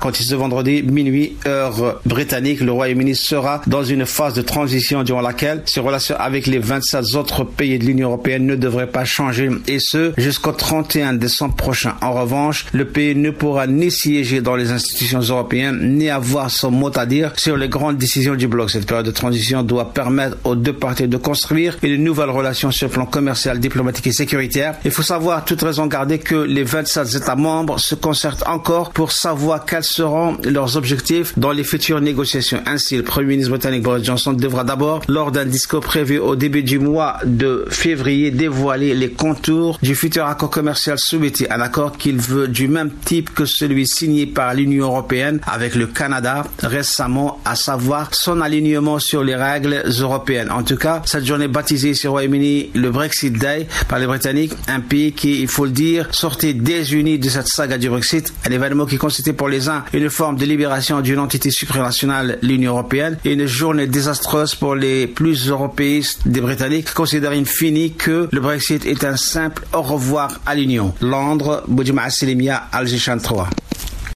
compter ce vendredi minuit heure britannique. Le Royaume-Uni sera dans une phase de transition durant laquelle ses relations avec les 27 autres pays de l'Union européenne ne devraient pas changer, et ce jusqu'au 31 décembre prochain. En revanche, le pays ne pourra ni siéger dans les institutions européennes ni avoir son mot à dire sur les grandes décisions du bloc. Cette période de transition doit permettre aux deux parties de construire une nouvelle relation sur le plan commercial, diplomatique et sécuritaire. Il faut savoir, toute raison garder, que les 27 États membres se concertent encore pour savoir quels seront leurs objectifs dans les futures négociations. Ainsi, le Premier ministre britannique Boris Johnson devra d'abord, lors d'un discours prévu au début du mois de février, dévoiler les contours du futur accord commercial souhaité, un accord qu'il veut du même type que celui signé par l'Union européenne avec le Canada récemment, à savoir son alignement sur les règles européennes. En tout cas, cette journée baptisée ici au Royaume-Uni le Brexit Day par les Britanniques, un pays qui, il faut le dire, sortait désuni de cette saga du Brexit, un événement qui constituait pour les uns une forme de libération d'une entité supranationale, l'Union européenne, et une journée désastreuse pour les plus européistes des Britanniques, qui considèrent in fine que le Brexit est un simple au revoir à l'Union. Londres, Boudjima Asselimia, Alger 3.